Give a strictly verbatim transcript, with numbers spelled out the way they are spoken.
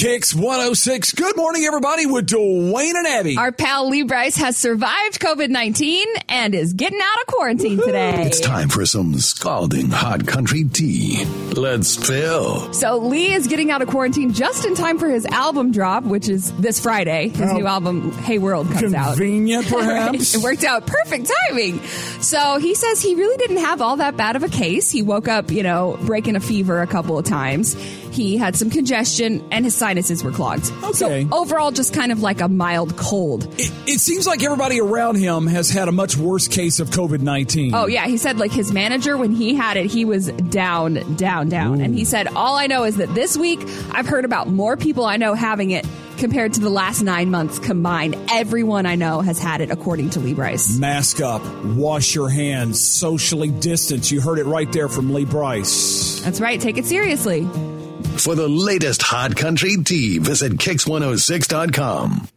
Kicks one oh six. Good morning, everybody, with Dwayne and Abby. Our pal Lee Bryce has survived COVID nineteen and is getting out of quarantine today. It's time for some scalding hot country tea. Let's spill. So Lee is getting out of quarantine just in time for his album drop, which is this Friday. His oh, new album, Hey World, comes out. Convenient, perhaps? It worked out perfect timing. So he says he really didn't have all that bad of a case. He woke up, you know, breaking a fever a couple of times. He had some congestion and his sinuses were clogged. Okay. So overall, just kind of like a mild cold. It, it seems like everybody around him has had a much worse case of COVID nineteen. Oh, yeah. He said, like, his manager, when he had it, he was down, down, down. Ooh. And he said, all I know is that this week, I've heard about more people I know having it compared to the last nine months combined. Everyone I know has had it, according to Lee Bryce. Mask up, wash your hands, socially distance. You heard it right there from Lee Bryce. That's right. Take it seriously. For the latest hot country tea, visit kicks one oh six dot com.